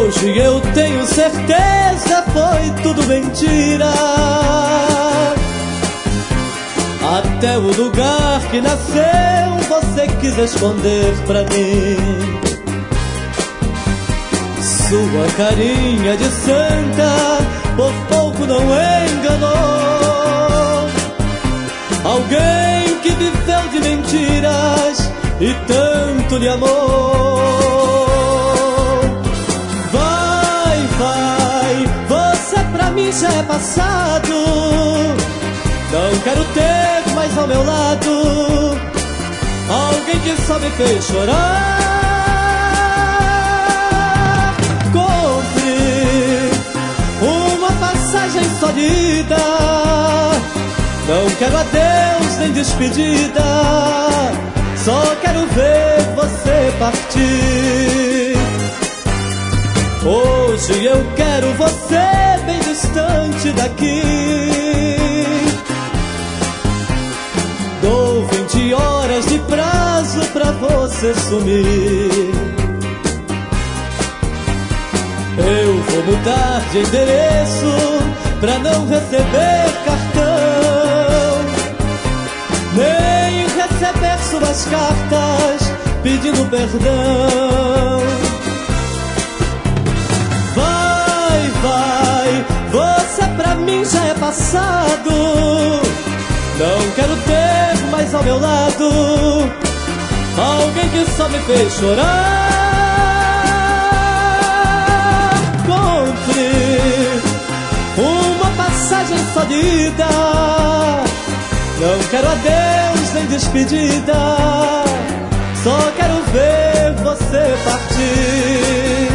Hoje eu tenho certeza foi tudo mentira. Até o lugar que nasceu você quis esconder pra mim. Sua carinha de santa por pouco não enganou alguém que viveu de mentiras e tanto lhe amou. Vai, vai, você pra mim já é passado. Não quero ter mais ao meu lado alguém que só me fez chorar. Compre uma passagem só de ida. Não quero adeus nem despedida. Só quero ver você partir. Hoje eu quero você bem distante daqui. Dou 20 horas de prazo pra você sumir. Eu vou mudar de endereço pra não receber cartão, nem receber suas cartas pedindo perdão. Vai, vai, você pra mim já é passado. Não quero ter mais ao meu lado alguém que só me fez chorar. Compre uma passagem só de ida. Não quero adeus nem despedida. Só quero ver você partir.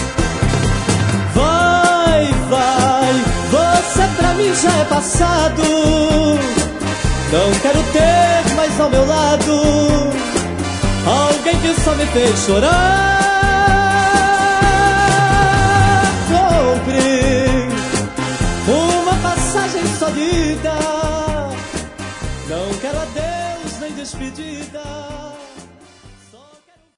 Vai, vai, você pra mim já é passado. Não quero ter mais ao meu lado alguém que só me fez chorar. Compre uma passagem só de ida. Não quero adeus nem despedida.